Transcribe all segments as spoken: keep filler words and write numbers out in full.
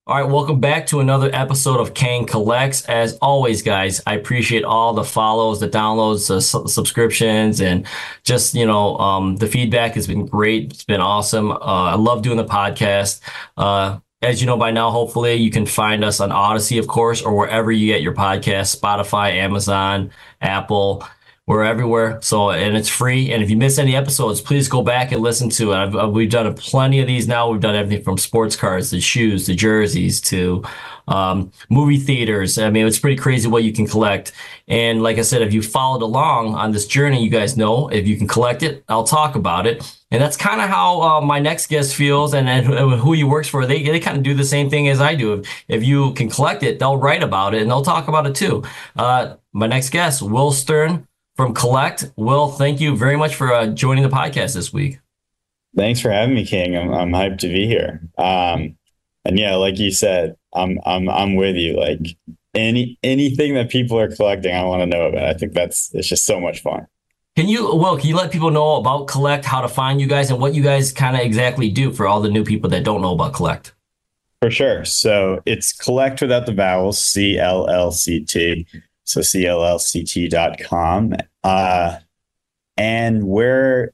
All right, welcome back to another episode of Kane Collects. As always, guys, I appreciate all the follows, the downloads, the su- subscriptions, and just, you know, um, the feedback has been great. It's been awesome. Uh, I love doing the podcast. Uh, as you know by now, hopefully you can find us on Odyssey, of course, or wherever you get your podcast, Spotify, Amazon, Apple. We're everywhere. So, and it's free. And if you miss any episodes, please go back and listen to it. I've, uh, we've done a plenty of these now. We've done everything from sports cards to shoes to jerseys to um, movie theaters. I mean, it's pretty crazy what you can collect. And like I said, if you followed along on this journey, you guys know if you can collect it, I'll talk about it. And that's kind of how uh, my next guest feels, and, and who he works for. They they kind of do the same thing as I do. If, if you can collect it, they'll write about it and they'll talk about it too. Uh, my next guest, Will Stern from Collect. Will, thank you very much for uh, joining the podcast this week. Thanks for having me, King. I'm I'm hyped to be here. Um, and yeah, like you said, I'm I'm I'm with you. Like any anything that people are collecting, I want to know about. I think that's it's just so much fun. Can you, Will, can you let people know about Collect, how to find you guys, and what you guys kind of exactly do for all the new people that don't know about Collect? For sure. So it's Collect without the vowels, C L L C T. So C L L C T dot com. Uh, and we're,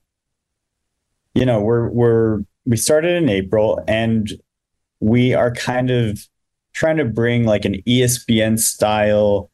you know, we're, we're, we started in April and we are kind of trying to bring like an E S P N style,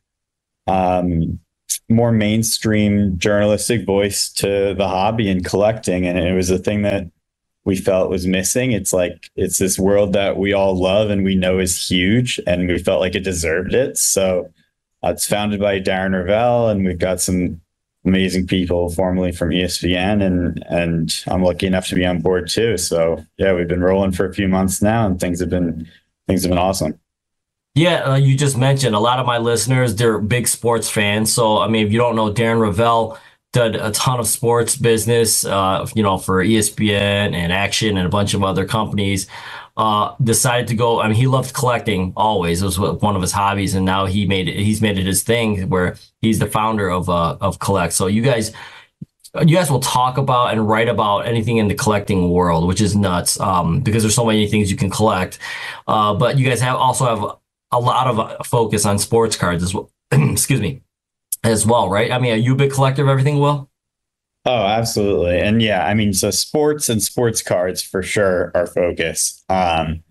um, more mainstream journalistic voice to the hobby and collecting. And it was a thing that we felt was missing. It's like, it's this world that we all love and we know is huge and we felt like it deserved it. So Uh, it's founded by Darren Ravel, and we've got some amazing people formerly from E S P N, and and I'm lucky enough to be on board too. So yeah, we've been rolling for a few months now, and things have been things have been awesome. Yeah, uh, you just mentioned a lot of my listeners, they're big sports fans. So, I mean, if you don't know, Darren Ravel did a ton of sports business, uh, you know, for E S P N and Action and a bunch of other companies. Uh, decided to go. I mean, he loved collecting always. It was one of his hobbies, and now he made it. He's made it his thing, where he's the founder of uh, of Collect. So you guys, you guys will talk about and write about anything in the collecting world, which is nuts, um, because there's so many things you can collect. Uh, but you guys have also have a lot of uh, focus on sports cards as well. Excuse me, as well, right? I mean, are you a big collector of everything, Will? Oh, absolutely. And yeah, I mean, so sports and sports cards for sure are focus. Um,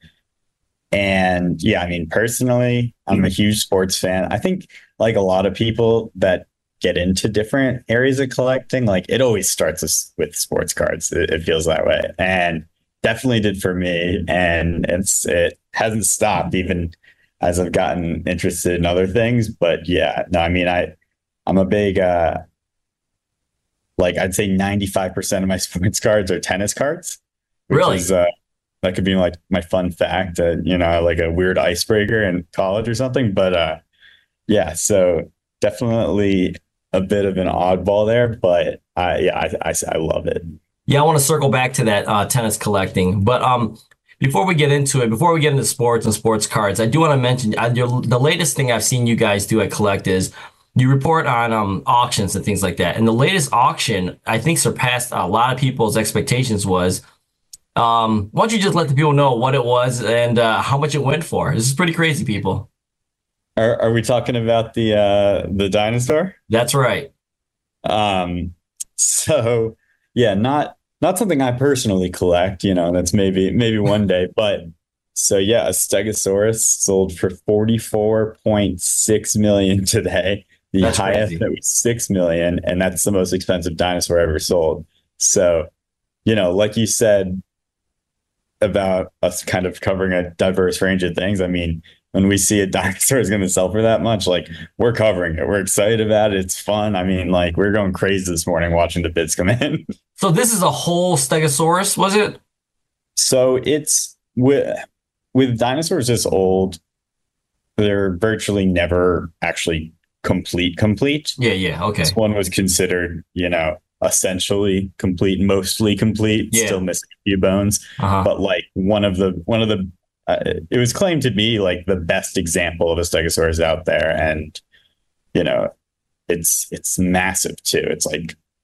and yeah, I mean, personally, I'm a huge sports fan. I think like a lot of people that get into different areas of collecting, like it always starts with, with sports cards. It, it feels that way. And definitely did for me. And it's, it hasn't stopped even as I've gotten interested in other things. But yeah, no, I mean, I, I'm a big, uh, like I'd say ninety-five percent of my sports cards are tennis cards, which Really? is, uh, that could be like my fun fact, uh, you know, like a weird icebreaker in college or something. But uh, yeah, so definitely a bit of an oddball there, but I, yeah, I, I, I love it. Yeah, I want to circle back to that uh, tennis collecting, but um, before we get into it, before we get into sports and sports cards, I do want to mention uh, your, the latest thing I've seen you guys do at Collect is you report on um, auctions and things like that. And the latest auction, I think, surpassed a lot of people's expectations. Was um, why don't you just let the people know what it was and uh, how much it went for? This is pretty crazy, people. Are, are we talking about the uh, the dinosaur? That's right. Um, so yeah, not not something I personally collect. You know, that's maybe maybe one day. But so yeah, a Stegosaurus sold for forty-four point six million today. The That's high crazy. estimate was six million, and that's the most expensive dinosaur ever sold. So, you know, like you said about us kind of covering a diverse range of things. I mean, when we see a dinosaur is going to sell for that much, like we're covering it. We're excited about it. It's fun. I mean, like we're going crazy this morning watching the bids come in. So this is a whole Stegosaurus, was it? So it's with with dinosaurs this old, they're virtually never actually complete complete. Yeah, yeah, okay. This one was considered, you know, essentially complete, mostly complete, Yeah. still missing a few bones. Uh-huh. But like one of the one of the uh, it was claimed to be like the best example of a Stegosaurus out there, and you know, it's it's massive too. It's like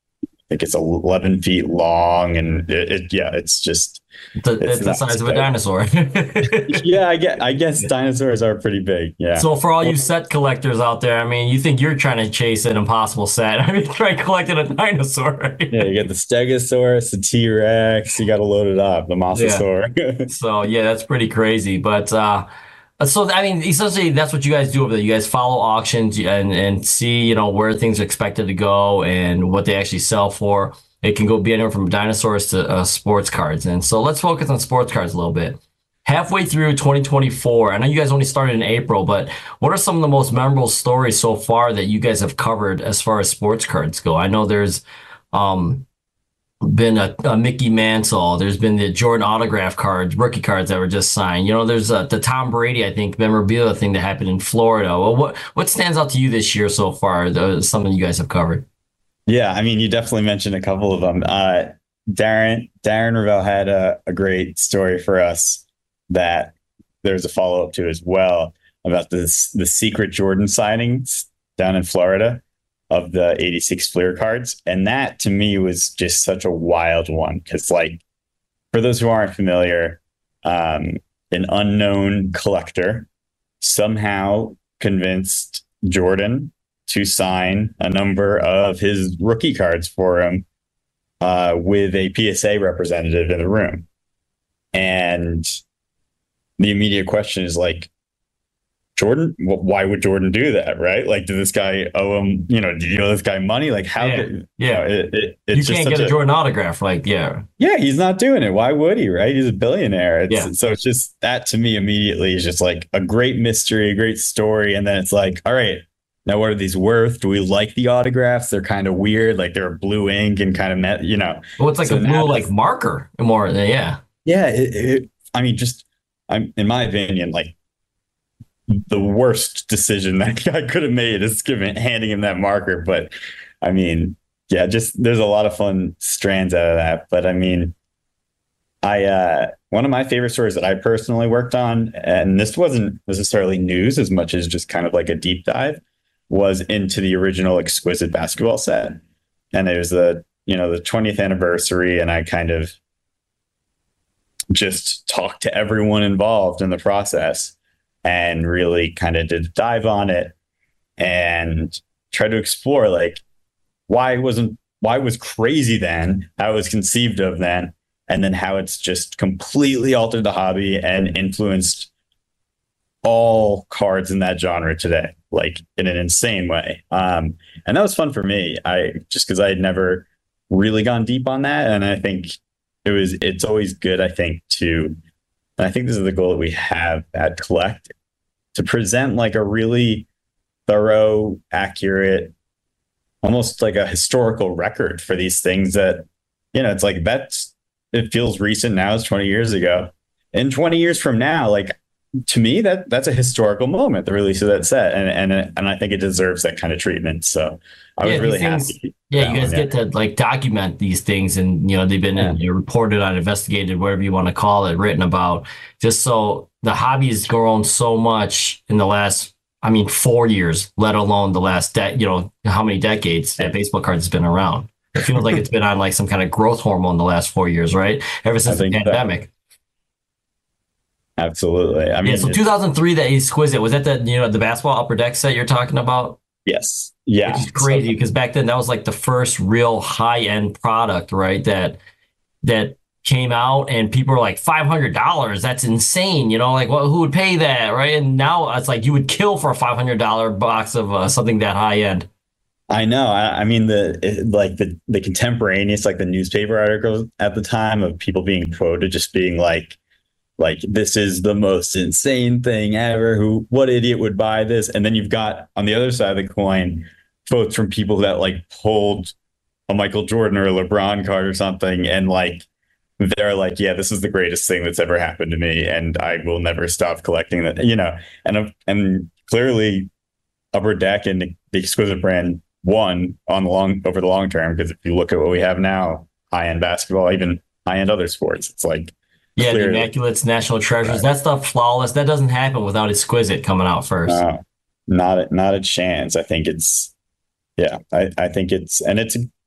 think it's eleven feet long, and it, it yeah, it's just It's, a, it's it's the nuts. size of a But dinosaur. yeah, I guess I guess dinosaurs are pretty big. Yeah. So for all you set collectors out there, I mean, you think you're trying to chase an impossible set. I mean, try collecting a dinosaur. Right? Yeah, you get the Stegosaurus, the T-Rex, you got to load it up, the Mosasaur. So yeah, that's pretty crazy. But uh, so I mean, essentially, that's what you guys do over there. You guys follow auctions and and see, you know, where things are expected to go and what they actually sell for. It can go be anywhere from dinosaurs to uh, sports cards. And so let's focus on sports cards a little bit. Halfway through twenty twenty-four, I know you guys only started in April, but what are some of the most memorable stories so far that you guys have covered as far as sports cards go? I know there's um, been a, a Mickey Mantle. There's been the Jordan autograph cards, rookie cards that were just signed. You know, there's uh, the Tom Brady, I think, memorabilia thing that happened in Florida. Well, what what stands out to you this year so far? The, something you guys have covered. Yeah, I mean, you definitely mentioned a couple of them. Uh, Darren Darren Ravel had a, a great story for us that there's a follow up to as well about this the secret Jordan signings down in Florida of the eighty-six Fleer cards, and that to me was just such a wild one because, like, for those who aren't familiar, um, an unknown collector somehow convinced Jordan to sign a number of his rookie cards for him uh, with a P S A representative in the room. And the immediate question is like, Jordan, why would Jordan do that? Right? Like, did this guy owe him, you know, did you owe this guy money? Like, how Yeah. could, Yeah. you know, it, it, it's You just can't get such a Jordan autograph. Like, yeah. yeah, he's not doing it. Why would he? Right? He's a billionaire. It's, Yeah. So it's just that to me immediately is just like a great mystery, a great story. And then it's like, all right, now what are these worth? Do we like the autographs? They're kind of weird. Like they're blue ink and kind of, met, you know. Well, it's like So a blue now like marker more than, yeah. Yeah. It, it, I mean, just, I'm in my opinion, like the worst decision that guy could have made is giving, handing him that marker. But I mean, yeah, just there's a lot of fun strands out of that. But I mean, I uh, one of my favorite stories that I personally worked on, and this wasn't necessarily news as much as just kind of like a deep dive, was into the original Exquisite basketball set. And it was the, you know, the twentieth anniversary, and I kind of just talked to everyone involved in the process and really kind of did a dive on it and try to explore like why wasn't why it was crazy then, how it was conceived of then, and then how it's just completely altered the hobby and influenced all cards in that genre today, like in an insane way. Um, and that was fun for me. I just because I had never really gone deep on that, and I think it was. It's always good, I think, to. And I think this is the goal that we have at Collect, to present like a really thorough, accurate, almost like a historical record for these things that, you know, it's like that's, it feels recent now, it's twenty years ago. And twenty years from now, like to me, that that's a historical moment, the release of that set. And and and I think it deserves that kind of treatment. So I Yeah, was really these things- happy. Yeah, you that guys one, get to like document these things, and you know they've been Yeah. you know, reported on, investigated, whatever you want to call it, written about. Just so the hobby has grown so much in the last, I mean, four years, let alone the last, de- you know, how many decades that baseball cards has been around. It feels like it's been on like some kind of growth hormone the last four years, right? Ever since the think so. pandemic. Absolutely. I mean, Yeah. So it's- two thousand three, that Exquisite, was that the you know the basketball upper deck set you're talking about? yes. Yeah. Which is crazy because back then that was like the first real high end product, right? That that came out and people were like five hundred dollars. That's insane, you know? Like, well, who would pay that, right? And now it's like you would kill for a five hundred dollar box of uh, something that high end. I know. I, I mean, the it, like the the contemporaneous, like the newspaper articles at the time of people being quoted, just being like, like this is the most insane thing ever. Who, what idiot would buy this? And then you've got on the other side of the coin, quotes from people that like pulled a Michael Jordan or a LeBron card or something, and like they're like, yeah, this is the greatest thing that's ever happened to me, and I will never stop collecting that. You know, and and clearly, Upper Deck and the Exquisite brand won on the long over the long term, because if you look at what we have now, high end basketball, even high end other sports, it's like Yeah, the clearly, Immaculates, National Treasures, Right. that stuff flawless. That doesn't happen without Exquisite coming out first. uh, not a, not a chance. I think it's yeah. I I think it's and it's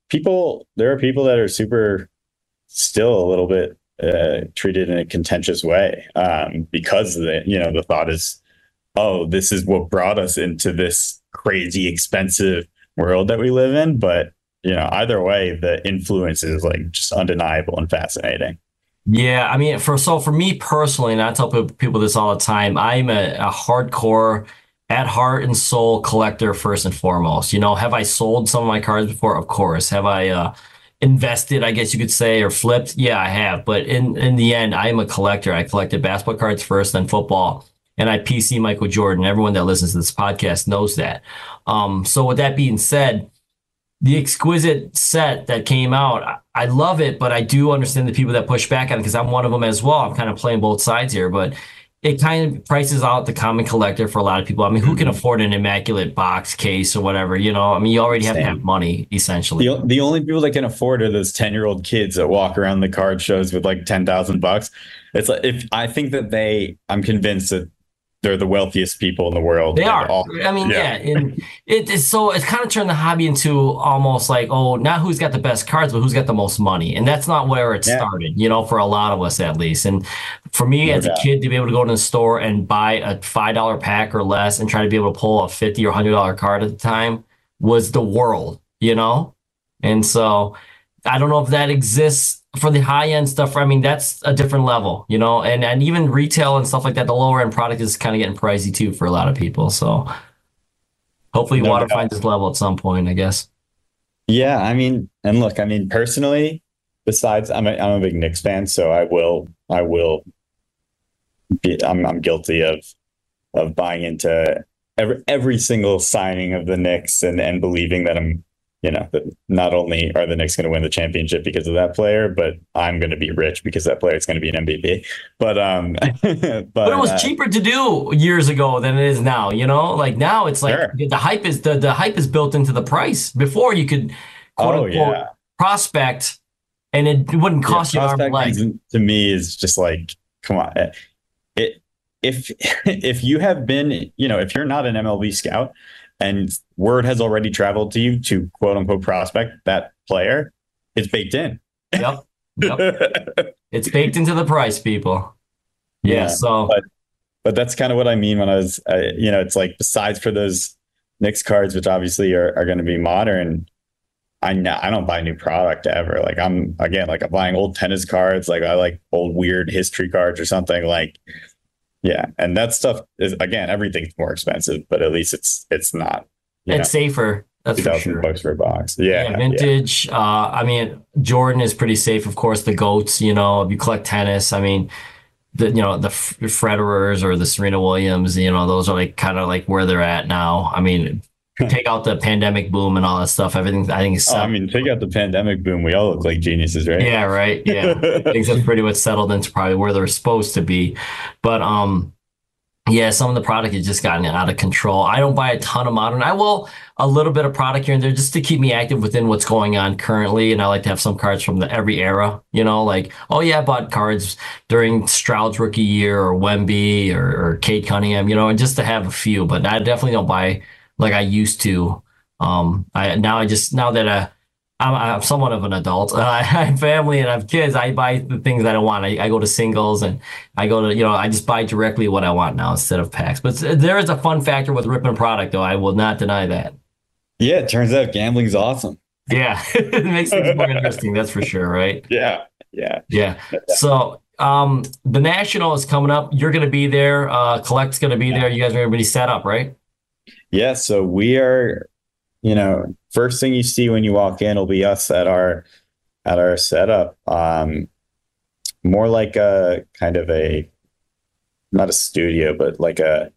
people, there are people that are super still a little bit uh, treated in a contentious way um, because the, you know, the thought is, oh, this is what brought us into this crazy expensive world that we live in. But, you know, either way, the influence is like just undeniable and fascinating. Yeah, I mean, for so for me personally, and I tell people this all the time, I'm a, a hardcore, at heart and soul collector first and foremost. You know, have I sold some of my cards before? Of course. Have I uh, invested, I guess you could say, or flipped? Yeah, I have. But in in the end, I am a collector. I collected basketball cards first, then football, and I P C Michael Jordan. Everyone that listens to this podcast knows that. Um, so with that being said, the exquisite set that came out, I, I love it, but I do understand the people that push back on it because I'm one of them as well. I'm kind of playing both sides here, but it kind of prices out the common collector for a lot of people. I mean, who can afford an immaculate box case or whatever? You know, I mean, you already have Same. to have money, essentially. The, the only people that can afford are those ten-year-old kids that walk around the card shows with like ten thousand bucks. It's like, if I think that they, I'm convinced that they're the wealthiest people in the world. They are. All, I mean, yeah. yeah and it is so it's kind of turned the hobby into almost like, oh, not who's got the best cards, but who's got the most money. And that's not where it yeah. started, you know, for a lot of us at least. And for me no as doubt. a kid to be able to go to the store and buy a five dollar pack or less and try to be able to pull a fifty or one hundred dollar card at the time was the world, you know? And so I don't know if that exists for the high end stuff. I mean, that's a different level, you know, and, and even retail and stuff like that. The lower end product is kind of getting pricey too for a lot of people. So hopefully no, water no. finds its level at some point, I guess. Yeah. I mean, and look, I mean, personally, besides I'm a, I'm a big Knicks fan, so I will, I will be, I'm, I'm guilty of, of buying into every, every single signing of the Knicks and, and believing that I'm, you know, that not only are the Knicks going to win the championship because of that player, but I'm going to be rich because that player is going to be an M V P. But um, but, but it was uh, cheaper to do years ago than it is now. You know, like now it's like sure. the hype is the the hype is built into the price. Before you could quote oh, unquote yeah. prospect, and it wouldn't cost yeah, you an arm leg. To me, is just like, come on, it if if you have been, you know, if you're not an M L B scout. And word has already traveled to you to quote unquote prospect that player, it's baked in. Yep. Yep. It's baked into the price, people. Yeah. yeah so, but, but that's kind of what I mean when I was, uh, you know, it's like besides for those Knicks cards, which obviously are, are going to be modern, I know I don't buy new product ever. Like I'm again, like I'm buying old tennis cards. Like I like old weird history cards or something like. Yeah, and that stuff is again everything's more expensive, but at least it's it's not. It's know, safer. That's for sure. Bucks for a box. Yeah, yeah vintage. Yeah. Uh, I mean, Jordan is pretty safe, of course. The GOATs, you know, if you collect tennis, I mean, the you know the Federers or the Serena Williams, you know, those are like kind of like where they're at now. I mean. Take out the pandemic boom and all that stuff. Everything I think is. Oh, I mean, take out the pandemic boom. We all look like geniuses, right? Yeah, right. Yeah, things have pretty much settled into probably where they're supposed to be. But um, yeah, some of the product has just gotten out of control. I don't buy a ton of modern. I will a little bit of product here and there just to keep me active within what's going on currently. And I like to have some cards from the every era. You know, like oh yeah, I bought cards during Stroud's rookie year or Wemby or, or Cade Cunningham. You know, and just to have a few. But I definitely don't buy. Like I used to. Um, I now I just now that I, I'm, I'm somewhat of an adult. Uh, I have family and I have kids. I buy the things that I want. I, I go to singles and I go to you know I just buy directly what I want now instead of packs. But there is a fun factor with ripping product, though. I will not deny that. Yeah, it turns out gambling's awesome. Yeah, it makes things more interesting. That's for sure, right? Yeah, yeah, yeah. So. Um, the National is coming up. You're going to be there. Uh, Collect's going to be there. You guys are going to be set up, right? Yeah, so we are, you know, first thing you see when you walk in will be us at our at our setup. Um, more like a kind of a not a studio, but like a,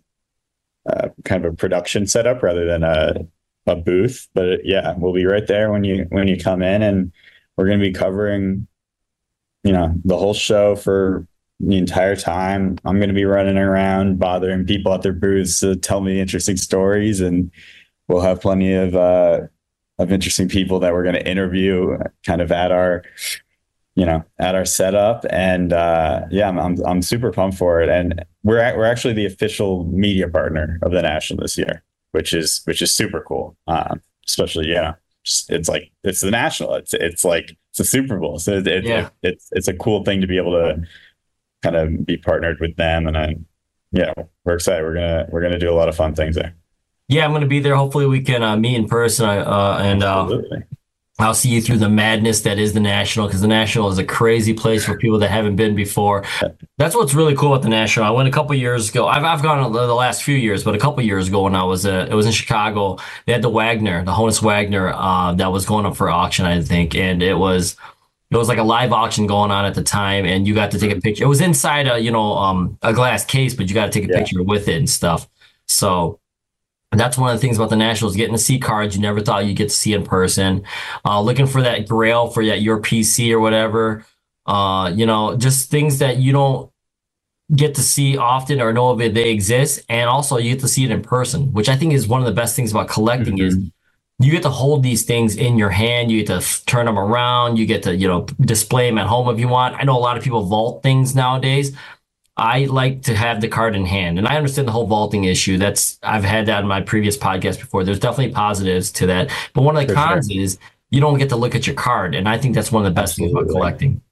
a kind of a production setup rather than a a booth. But yeah, we'll be right there when you when you come in, and we're going to be covering, you know, the whole show for the entire time. I'm going to be running around bothering people at their booths to tell me interesting stories, and we'll have plenty of uh, of interesting people that we're going to interview kind of at our, you know, at our setup. And uh, yeah, I'm, I'm I'm super pumped for it. And we're at, we're actually the official media partner of the National this year, which is which is super cool. Um, especially, you know, just, it's like it's the national. It's it's like it's a Super Bowl. So it, it, Yeah. it, it's it's a cool thing to be able to kind of be partnered with them. And I, yeah, we're excited. We're gonna we're gonna do a lot of fun things there. Yeah, I'm going to be there. Hopefully we can uh, meet in person uh, and uh, Absolutely. I'll see you through the madness that is the National, because the National is a crazy place for people that haven't been before. That's what's really cool about the National. I went a couple years ago. I've I've gone the last few years, but a couple years ago when I was uh, it was in Chicago. They had the Wagner, the Honus Wagner, uh, that was going up for auction, I think, and it was it was like a live auction going on at the time, and you got to take a picture. It was inside a you know um, a glass case, but you got to take a Yeah. picture with it and stuff. So. And that's one of the things about the Nationals, getting to see cards you never thought you'd get to see in person. Uh, looking for that grail for that your P C or whatever. Uh, you know, just things that you don't get to see often or know if they exist. And also you get to see it in person, which I think is one of the best things about collecting Mhm. is you get to hold these things in your hand. You get to f- turn them around. You get to, you know, display them at home if you want. I know a lot of people vault things nowadays. I like to have the card in hand, and I understand the whole vaulting issue. That's I've had that in my previous podcast before. There's definitely positives to that, but one of the For cons sure. is you don't get to look at your card, and I think that's one of the best things about Absolutely. collecting.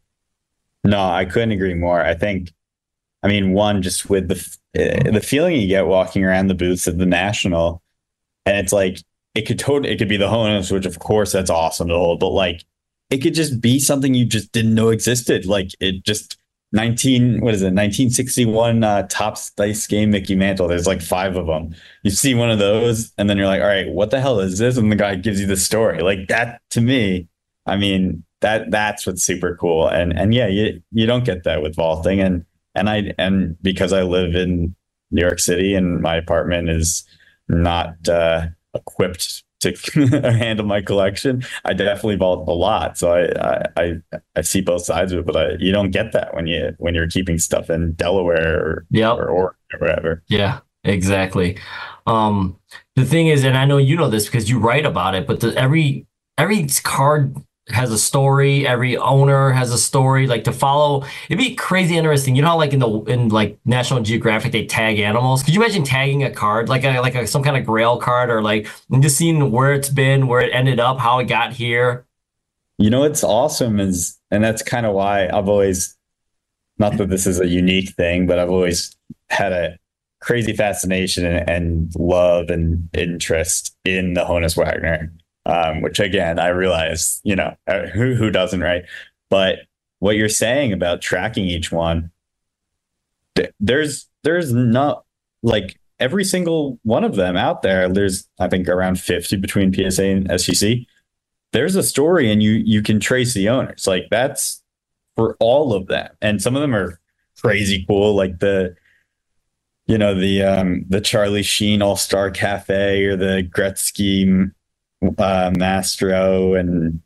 No, I couldn't agree more. I think, I mean, one, just with the uh, the feeling you get walking around the booths at the National, and it's like it could totally it could be the Honus, which of course that's awesome to hold, but like it could just be something you just didn't know existed. Like it just nineteen what is it nineteen sixty-one uh, Topps Dice game Mickey Mantle. There's like five of them. You see one of those, and then you're like, all right, what the hell is this? And the guy gives you the story. Like that to me, I mean. That that's what's super cool, and and yeah, you you don't get that with vaulting, and and I and because I live in New York City and my apartment is not uh, equipped to handle my collection, I definitely vault a lot. So I I I see both sides of it, but I, you don't get that when you when you're keeping stuff in Delaware or Yep. or, or wherever. Yeah, exactly. Um, the thing is, and I know you know this because you write about it, but the, every every card has a story. Every owner has a story. Like to follow, it'd be crazy interesting. You know how like in the in like National Geographic they tag animals. Could you imagine tagging a card like a, like a, some kind of Grail card or like and just seeing where it's been, where it ended up, how it got here? You know what's awesome is, and that's kind of why I've always, not that this is a unique thing, but I've always had a crazy fascination and, and love and interest in the Honus Wagner. Um, which again, I realize, you know, uh, who who doesn't, right? But what you're saying about tracking each one, th- there's there's not like every single one of them out there. There's I think around fifty between P S A and S G C. There's a story, and you you can trace the owners. Like that's for all of them, and some of them are crazy cool, like the you know the um, the Charlie Sheen All Star Cafe or the Gretzky uh Mastro and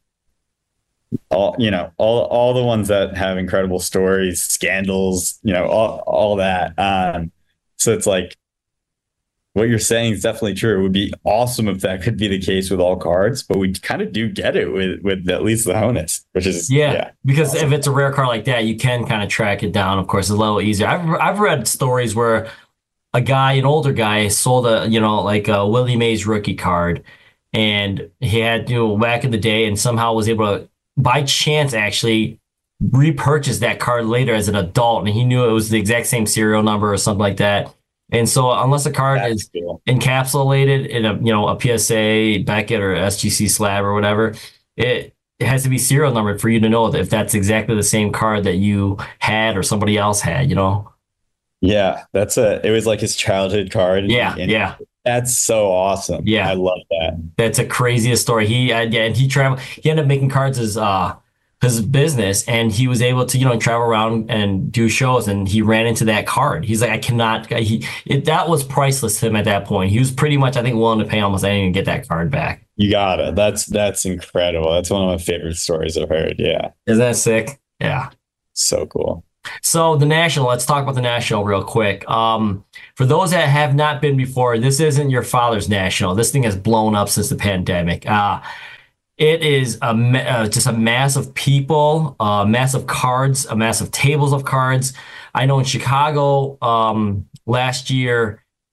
all you know all all the ones that have incredible stories, scandals, you know all all that. Um so it's like what you're saying is definitely true. It would be awesome if that could be the case with all cards, but we kind of do get it with with at least the Honus, which is Yeah, yeah because awesome. if it's a rare card like that, you can kind of track it down. Of course, it's a little easier. I've I've read stories where a guy, an older guy, sold a you know like a Willie Mays rookie card, and he had you know back in the day, and somehow was able to by chance actually repurchase that card later as an adult, and he knew it was the exact same serial number or something like that. And so, unless a card That's is cool. encapsulated in a you know a P S A Beckett or S G C slab or whatever, it it has to be serial numbered for you to know that if that's exactly the same card that you had or somebody else had, you know. Yeah, that's a it was like his childhood card. Yeah, and yeah, that's so awesome. Yeah. I love that. that's a craziest story. He uh, yeah, and he traveled. He ended up making cards as uh his business, and he was able to you know travel around and do shows. And he ran into that card. He's like, I cannot. He it, that was priceless to him at that point. He was pretty much, I think, willing to pay almost anything to get that card back. You got it. That's that's incredible. That's one of my favorite stories I've heard. Yeah, Isn't that sick? Yeah. so cool. So the National, let's talk about the National real quick. Um, for those that have not been before, this isn't your father's National. This thing has blown up since the pandemic. Uh, it is a ma- uh, just a mass of people, uh, massive cards, a massive tables of cards. I know in Chicago um, last year,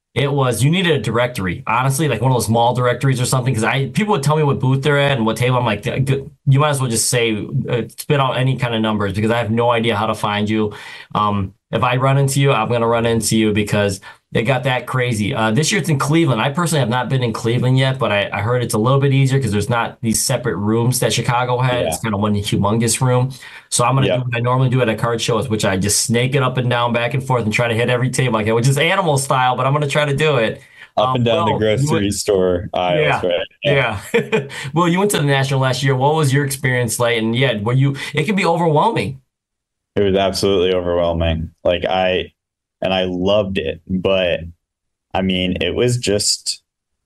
It was you needed a directory, honestly, like one of those mall directories or something. Because I people would tell me what booth they're at and what table. I'm like, you might as well just say uh, spit out any kind of numbers because I have no idea how to find you. Um, if I run into you, I'm gonna run into you because it got that crazy. Uh, this year it's in Cleveland. I personally have not been in Cleveland yet, but I, I heard it's a little bit easier because there's not these separate rooms that Chicago had. Yeah. It's kind of one humongous room. So I'm gonna do Yep. what I normally do at a card show, is which I just snake it up and down, back and forth, and try to hit every table I can, which is animal style, but I'm gonna try to do it. Up Um, and down the Will, you grocery went, store aisles, yeah, right? Yeah. yeah. Well, you went to the national last year. What was your experience like? And yeah, were you? It can be overwhelming. It was absolutely overwhelming. Like I, and I loved it, but I mean, it was just,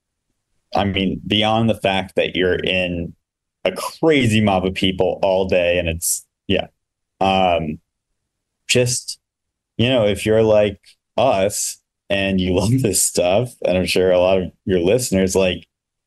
I mean, beyond the fact that you're in a crazy mob of people all day and it's, yeah. Um, just, you know, if you're like us and you love this stuff, and I'm sure a lot of your listeners, like,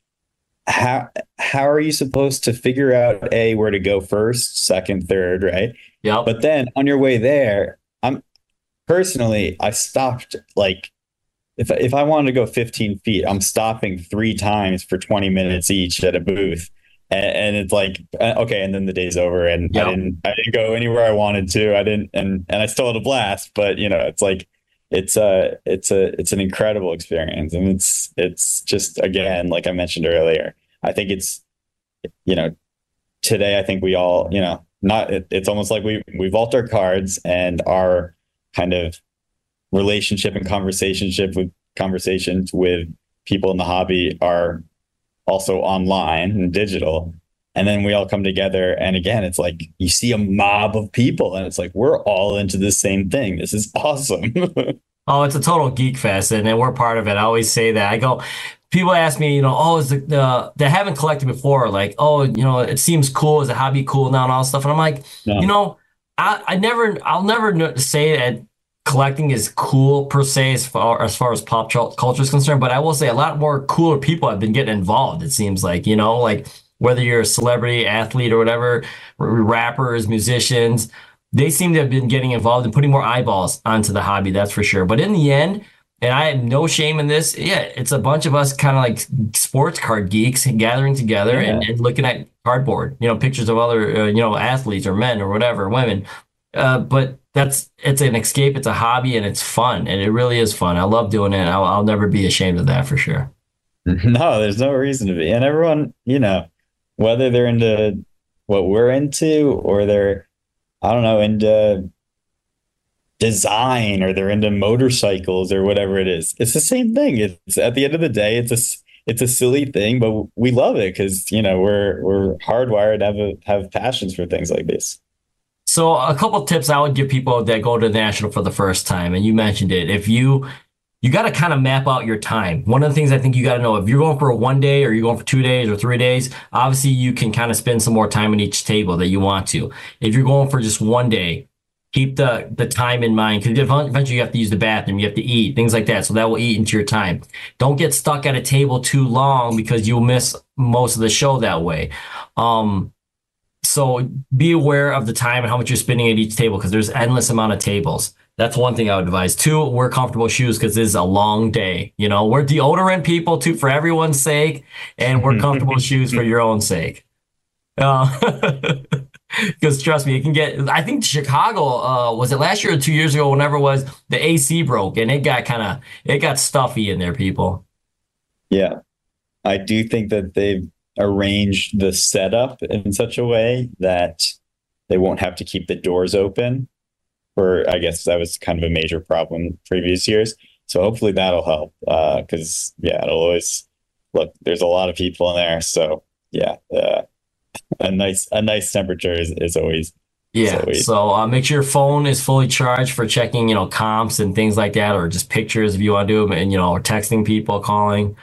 how how are you supposed to figure out a where to go first, second, third, right? Yep. But then on your way there, I'm personally, I stopped like if if I wanted to go fifteen feet, I'm stopping three times for twenty minutes each at a booth. And, and it's like, uh, okay, and then the day's over and Yep. I didn't I didn't go anywhere I wanted to. I didn't and and I still had a blast, but you know, it's like it's a it's a it's an incredible experience. And it's it's just again, like I mentioned earlier, I think it's you know, today I think we all, you know, not it, it's almost like we we vault our cards and our kind of relationship and conversationship with conversations with people in the hobby are also online and digital. And then we all come together. And again, it's like you see a mob of people and it's like, we're all into the same thing. This is awesome. Oh, it's a total geek fest, and then we're part of it. I always say that. I go, people ask me, you know, oh, is the, the they haven't collected before, like, oh, you know, it seems cool. Is the hobby cool now and all this stuff? And I'm like, No. you know, I, I never, I'll never kn- say that collecting is cool per se as far as far as pop chul- culture is concerned, but I will say a lot more cooler people have been getting involved. It seems like, you know, like whether you're a celebrity, athlete, or whatever, r- rappers, musicians, they seem to have been getting involved and putting more eyeballs onto the hobby. That's for sure. But in the end, and I have no shame in this. Yeah, it's a bunch of us kind of like sports card geeks gathering together Yeah. and, and looking at cardboard, you know, pictures of other, uh, you know, athletes or men or whatever, women. Uh, but that's it's an escape. It's a hobby and it's fun. And it really is fun. I love doing it. I'll, I'll never be ashamed of that for sure. No, there's no reason to be. And everyone, you know, whether they're into what we're into or they're, I don't know, into design or they're into motorcycles or whatever it is, it's the same thing. It's at the end of the day, it's a s- it's a silly thing, but we love it because you know we're we're hardwired to have a, have passions for things like this. So a couple tips I would give people that go to the national for the first time, and you mentioned it. If you you got to kind of map out your time. One of the things I think you got to know, if you're going for a one day or you're going for two days or three days, obviously you can kind of spend some more time at each table that you want to. If you're going for just one day, keep the the time in mind because eventually you have to use the bathroom, you have to eat, things like that. So that will eat into your time. Don't get stuck at a table too long because you'll miss most of the show that way. Um, so be aware of the time and how much you're spending at each table because there's endless amount of tables. That's one thing I would advise. Two, wear comfortable shoes because this is a long day. You know, we're deodorant people too for everyone's sake, and wear comfortable shoes for your own sake. Uh, because trust me, it can get. I think Chicago uh, was it last year or two years ago, whenever it was, the A C broke and it got kind of it got stuffy in there, people. Yeah, I do think that they've arranged the setup in such a way that they won't have to keep the doors open. Or I guess that was kind of a major problem previous years. So hopefully that'll help. Uh, because yeah, it'll always look. There's a lot of people in there, so yeah, uh, a nice a nice temperature is, is always is Yeah. always So uh, make sure your phone is fully charged for checking, you know, comps and things like that, or just pictures if you want to do them, and you know, or texting people, calling.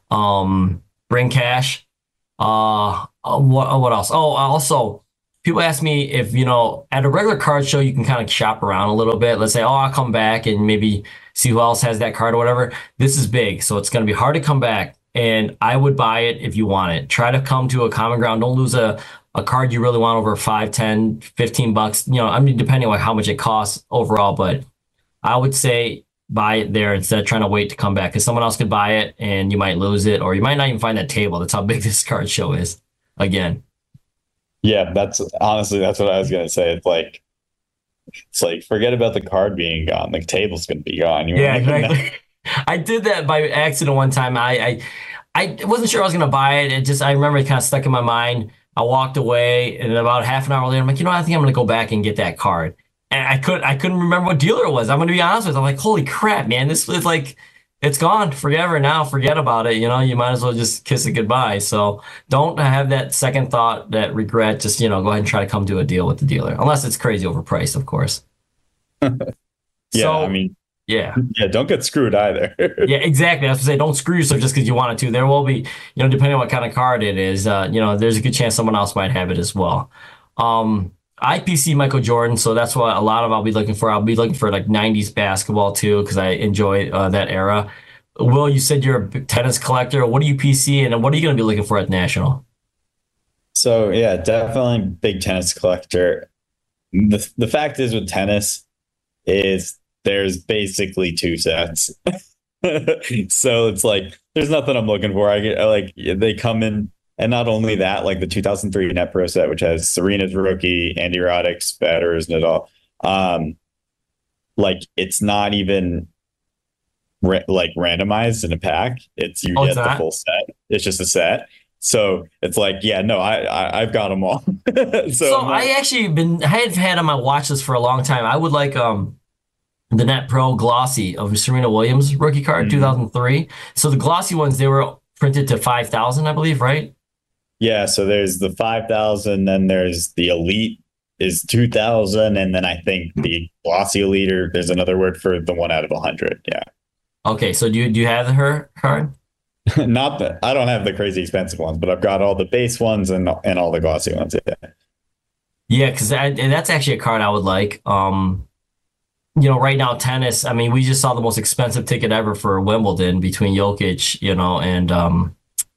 Um, bring cash. Uh, uh, what uh, what else? Oh, also, people ask me if, you know, at a regular card show, you can kind of shop around a little bit. Let's say, oh, I'll come back and maybe see who else has that card or whatever. This is big, so it's going to be hard to come back. And I would buy it if you want it. Try to come to a common ground. Don't lose a, a card you really want over five, ten, fifteen bucks. You know, I mean, depending on how much it costs overall. But I would say buy it there instead of trying to wait to come back because someone else could buy it and you might lose it or you might not even find that table. That's how big this card show is. Again. Yeah, that's honestly that's what I was gonna say. It's like it's like forget about the card being gone. The table's gonna be gone. You Yeah, exactly. I did that by accident one time. I, I I wasn't sure I was gonna buy it. It just I remember it kind of stuck in my mind. I walked away, and about half an hour later, I'm like, you know, what? I think I'm gonna go back and get that card. And I could I couldn't remember what dealer it was. I'm gonna be honest with you. I'm like, holy crap, man, this is like it's gone forever now. Forget about it. You know, you might as well just kiss it goodbye. So don't have that second thought, that regret. Just, you know, go ahead and try to come to a deal with the dealer, unless it's crazy overpriced, of course. Yeah, So, I mean, yeah. yeah, don't get screwed either. Yeah, exactly. I was to say, don't screw yourself just because you wanted to. There will be, you know, depending on what kind of card it is, uh, you know, there's a good chance someone else might have it as well. Um, I P C Michael Jordan, so that's what a lot of I'll be looking for. I'll be looking for like nineties basketball too, because I enjoy uh, that era. Will, you said you're a big tennis collector. What do you P C and what are you going to be looking for at National? So yeah, definitely big tennis collector. The the fact is with tennis is there's basically two sets. So it's like there's nothing I'm looking for. I get I like they come in, and not only that, like the two thousand three Net Pro set, which has Serena's rookie, Andy Roddick's, Federer's, Nadal. Um, like it's not even ra- like randomized in a pack. It's you Oh, get it's the not? full set. It's just a set. So it's like, yeah, no, I, I I've got them all. so So I'm not- I actually been I had had on my watch list for a long time. I would like um the Net Pro glossy of Serena Williams rookie card Mhm. two thousand three. So the glossy ones, they were printed to five thousand, I believe, right? yeah, so there's the five thousand, then there's the elite is two thousand, and then I think the glossy elite, or there's another word for the one out of one hundred. Yeah. Okay, so do you do you have her card? Not that I don't have the crazy expensive ones, but I've got all the base ones and and all the glossy ones. Yeah. Yeah, because that's actually a card I would like. Um, you know, right now tennis. I mean, we just saw the most expensive ticket ever for Wimbledon between Jokic, you know, and um,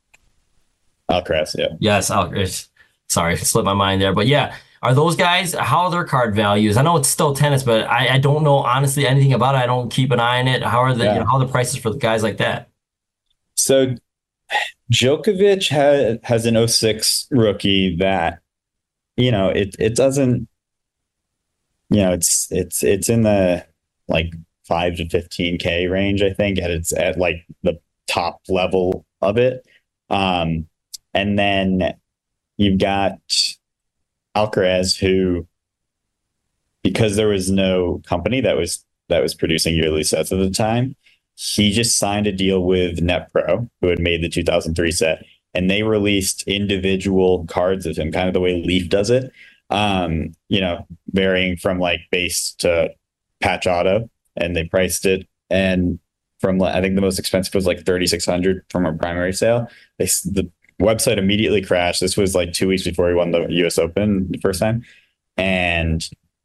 Alcaraz, yeah. yes, Alcaraz. Sorry, slipped my mind there, but yeah. Are those guys, how are their card values? I know it's still tennis, but I, I don't know honestly anything about it. I don't keep an eye on it. How are the Yeah. you know, how are the prices for the guys like that? So Djokovic has has an oh six rookie that, you know, it it doesn't, you know, it's it's it's in the like five to fifteen K range, I think, and it's at like the top level of it. Um, and then you've got Alcaraz, who, because there was no company that was that was producing yearly sets at the time, he just signed a deal with NetPro, who had made the two thousand three set, and they released individual cards of him, kind of the way Leaf does it. Um, you know, varying from like base to patch auto, and they priced it. And from I think the most expensive was like thirty-six hundred from a primary sale. They the website immediately crashed. This was like two weeks before he won the U S Open the first time, and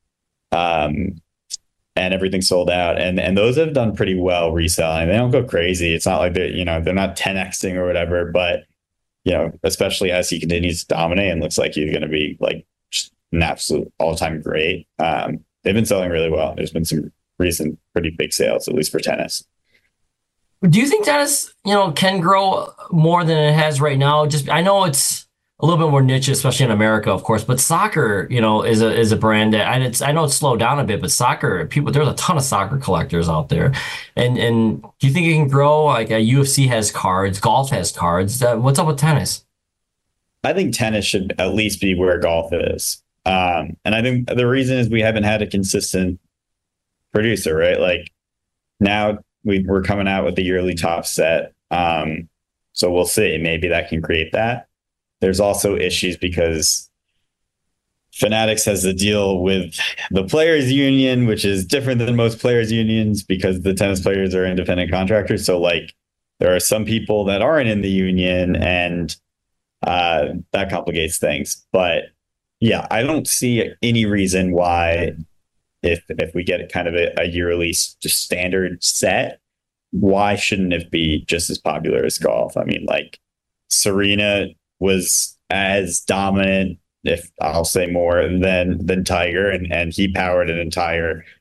um, and everything sold out. And and those have done pretty well reselling. They don't go crazy. It's not like they're you know they're not ten Xing or whatever, but you know, especially as he continues to dominate and looks like he's going to be like just an absolute all time great. Um, they've been selling really well. There's been some recent pretty big sales, at least for tennis. Do you think tennis, you know, can grow more than it has right now? Just I know it's a little bit more niche, especially in America, of course. But soccer, you know, is a is a brand that I, it's, I know it's slowed down a bit. But soccer, people, there's a ton of soccer collectors out there. And and do you think it can grow? Like a U F C has cards, golf has cards. Uh, what's up with tennis? I think tennis should at least be where golf is. Um, and I think the reason is we haven't had a consistent producer, right? Like now we, we're coming out with the yearly top set. Um, so we'll see. Maybe that can create that. There's also issues because Fanatics has the deal with the players union, which is different than most players unions because the tennis players are independent contractors. So like there are some people that aren't in the union, and uh, that complicates things. But yeah, I don't see any reason why if if we get kind of a, a yearly just standard set, why shouldn't it be just as popular as golf? I mean, like Serena was as dominant, if I'll say more, than than Tiger, and and he powered an entire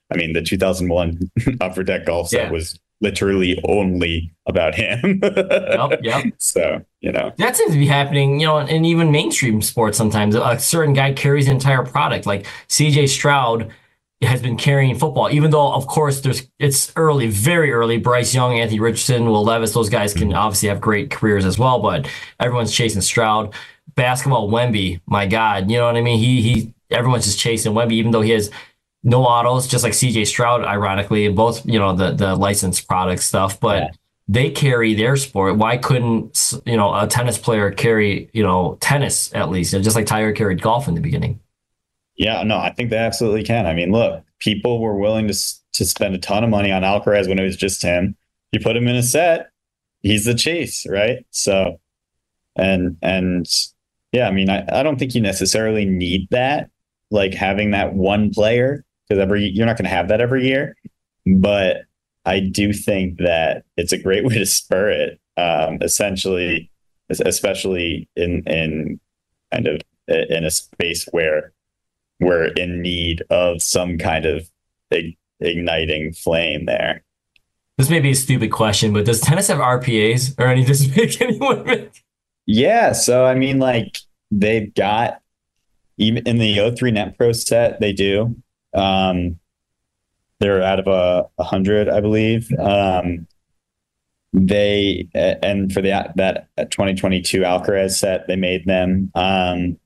I mean, the two thousand one Upper Deck golf set Yeah. was literally only about him. Yep, yep. So, you know, That seems to be happening, you know, in even mainstream sports sometimes. A certain guy carries the entire product. Like C J Stroud has been carrying football, even though, of course, there's it's early, very early. Bryce Young, Anthony Richardson, Will Levis, those guys can obviously have great careers as well, but everyone's chasing Stroud. Basketball, Wemby, my God, you know what I mean? He he, everyone's just chasing Wemby, even though he has no autos, just like C J Stroud, ironically, and both, you know, the the licensed product stuff, but. Yeah. They carry their sport. Why couldn't, you know, a tennis player carry, you know, tennis at least, just like Tiger carried golf in the beginning? Yeah, no, I think they absolutely can. I mean, look, people were willing to to spend a ton of money on Alcaraz when it was just him. You put him in a set, he's the chase, right? So, and and yeah, I mean, I, I don't think you necessarily need that, like having that one player, because every you're not going to have that every year, but I do think that it's a great way to spur it, um, essentially, especially in in kind of in a space where we're in need of some kind of igniting flame there. This may be a stupid question, but does tennis have R P As or any? Does it make anyone make? Yeah, so I mean, like they've got even in the oh three Net Pro set, they do. Um, They're out of a, a hundred, I believe. Um, they and for the that twenty twenty-two Alcaraz set, they made them. Um,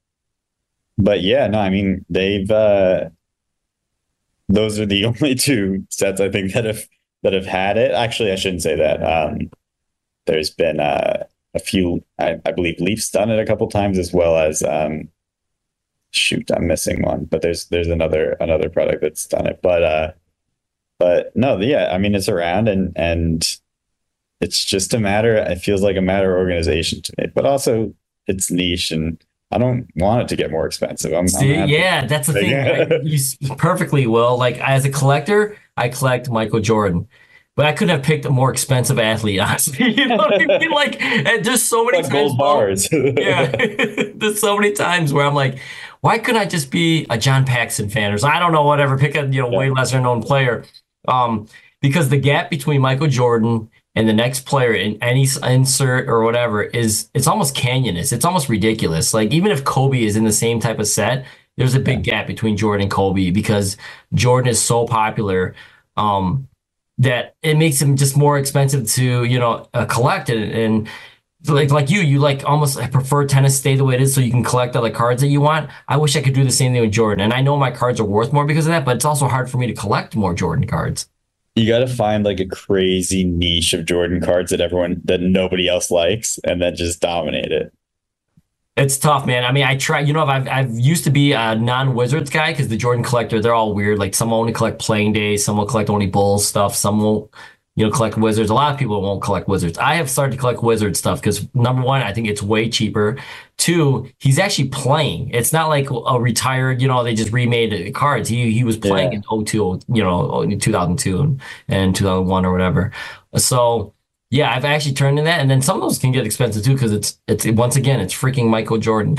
but yeah, no, I mean they've. Uh, those are the only two sets I think that have that have had it. Actually, I shouldn't say that. Um, there's been uh, a few. I, I believe Leaf's done it a couple times, as well as. Um, shoot, I'm missing one, but there's there's another another product that's done it, but. Uh, But no, yeah, I mean, it's around and and it's just a matter, it feels like a matter of organization to me, but also it's niche and I don't want it to get more expensive. I'm, See, I'm yeah, that's the thing. Right? You perfectly will. Like as a collector, I collect Michael Jordan, but I couldn't have picked a more expensive athlete, honestly. You know what I mean? Like there's so many like times. Gold bars. Yeah, there's so many times where I'm like, why couldn't I just be a John Paxson fan or I don't know, whatever, pick a you know yeah. way lesser known player. Um, because the gap between Michael Jordan and the next player in any insert or whatever is it's almost canyonous. It's almost ridiculous. Like even if Kobe is in the same type of set, there's a big yeah. gap between Jordan and Kobe because Jordan is so popular um, that it makes him just more expensive to you know uh, collect it. And like like you, you like almost I prefer tennis stay the way it is so you can collect all the cards that you want. I wish I could do the same thing with Jordan. And I know my cards are worth more because of that, but it's also hard for me to collect more Jordan cards. You got to find like a crazy niche of Jordan cards that everyone that nobody else likes and then just dominate it. It's tough, man. I mean, I try, you know, I've I've used to be a non-Wizards guy because the Jordan collector, they're all weird. Like some will only collect playing days, some will collect only Bulls stuff, some will you know, collect Wizards. A lot of people won't collect Wizards. I have started to collect Wizards stuff because number one, I think it's way cheaper. Two, he's actually playing. It's not like a retired, you know, they just remade cards. He he was playing yeah. in oh two, you know, two thousand two and, and two thousand one or whatever. So yeah, I've actually turned to that. And then some of those can get expensive too because it's it's once again, it's freaking Michael Jordan.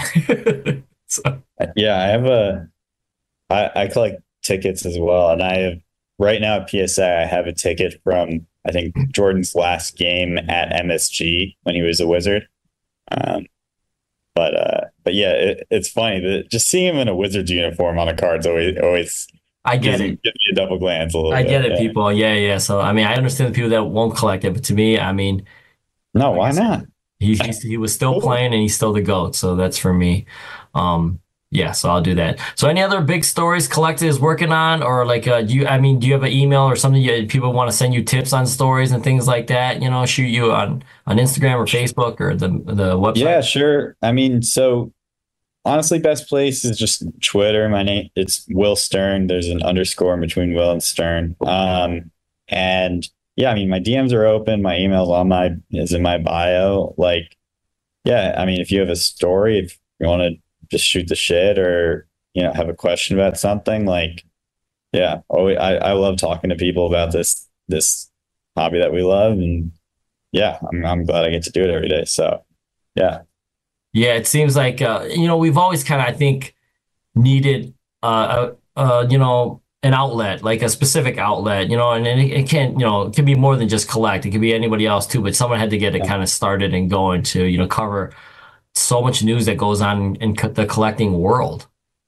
So. Yeah, I have a I, I collect tickets as well. And I have right now at P S A, I have a ticket from I think Jordan's last game at M S G when he was a Wizard. Um, but uh, but yeah, it, it's funny that just seeing him in a Wizards uniform on a card's always always. I get it. Give me a double glance a little I bit. get it, yeah. people. Yeah, yeah. So I mean, I understand the people that won't collect it, but to me, I mean, no, like why said, not? He he's, he was still playing and he's still the GOAT. So that's for me. Um, Yeah, so I'll do that. So any other big stories Collected is working on, or like, uh, do you? I mean, do you have an email or something? You, people want to send you tips on stories and things like that. You know, shoot you on on Instagram or Facebook or the the website. Yeah, sure. I mean, so honestly, best place is just Twitter. My name it's Will Stern. There's an underscore in between Will and Stern. Um, and yeah, I mean, my D Ms are open. My email's on my is in my bio. Like, yeah, I mean, if you have a story, if you want to just shoot the shit or, you know, have a question about something like, yeah, always, I, I love talking to people about this, this hobby that we love. And yeah, I'm, I'm glad I get to do it every day. So yeah. Yeah. It seems like, uh, you know, we've always kind of, I think needed, uh, uh, uh, you know, an outlet, like a specific outlet, you know, and, and it, it can't, you know, it can be more than just collect. It could be anybody else too, but someone had to get it kind of started and going to, you know, cover so much news that goes on in co- the collecting world.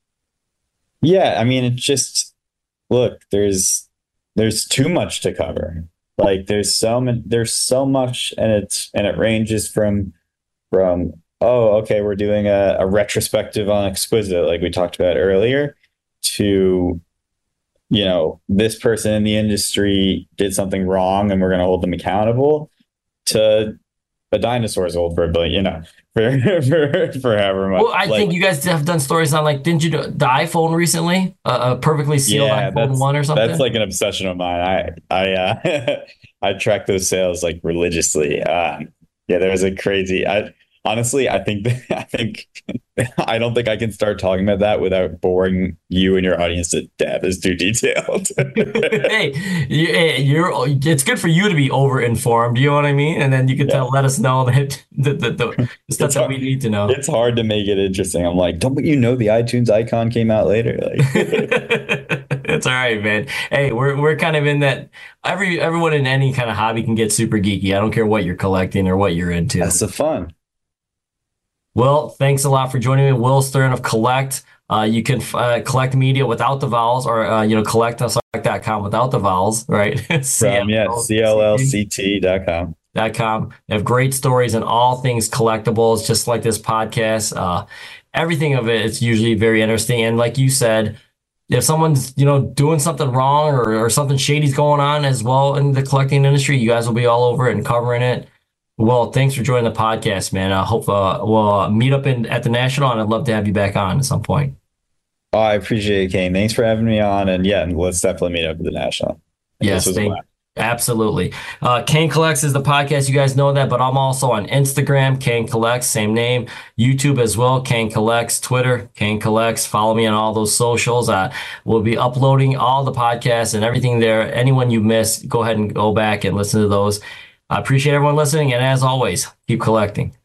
Yeah, I mean, it just look, there's there's too much to cover. Like there's so many, there's so much, and it's and it ranges from from oh, okay, we're doing a, a retrospective on Exquisite, like we talked about earlier, to you know, this person in the industry did something wrong and we're going to hold them accountable, to a dinosaur's old for a billion, you know, for, for, for however much. Well, I like, think you guys have done stories on, like, didn't you do the iPhone recently? Uh, a perfectly sealed yeah, iPhone one or something? That's like an obsession of mine. I, I, uh, I track those sales like religiously. Um, yeah, there was a crazy, I, honestly, I think I think I don't think I can start talking about that without boring you and your audience to death. Is too detailed. Hey, you're it's good for you to be over informed. You know what I mean? And then you can yeah. tell, let us know that the, the, the, the stuff that we need to know. It's hard to make it interesting. I'm like, don't you know the iTunes icon came out later? Like, it's all right, man. Hey, we're we're kind of in that. Every everyone in any kind of hobby can get super geeky. I don't care what you're collecting or what you're into. That's the fun. Well, thanks a lot for joining me, Will Stern of Collect. Uh, you can uh, collect media without the vowels, or uh, you know, collect us dot com without the vowels, right? From, yeah, C L L C T dot com. Dot com. They have great stories on all things collectibles, just like this podcast. Uh, everything of it is usually very interesting. And like you said, if someone's, you know, doing something wrong or, or something shady's going on as well in the collecting industry, you guys will be all over it and covering it. Well, thanks for joining the podcast, man. I hope uh, we'll uh, meet up in at the National, and I'd love to have you back on at some point. Oh, I appreciate it, Kane. Thanks for having me on. And yeah, let's definitely meet up at the National. Yes, thank, absolutely. Uh, Kane Collects is the podcast. You guys know that, but I'm also on Instagram, Kane Collects, same name. YouTube as well, Kane Collects. Twitter, Kane Collects. Follow me on all those socials. Uh, we'll be uploading all the podcasts and everything there. Anyone you missed, go ahead and go back and listen to those. I appreciate everyone listening, and as always, keep collecting.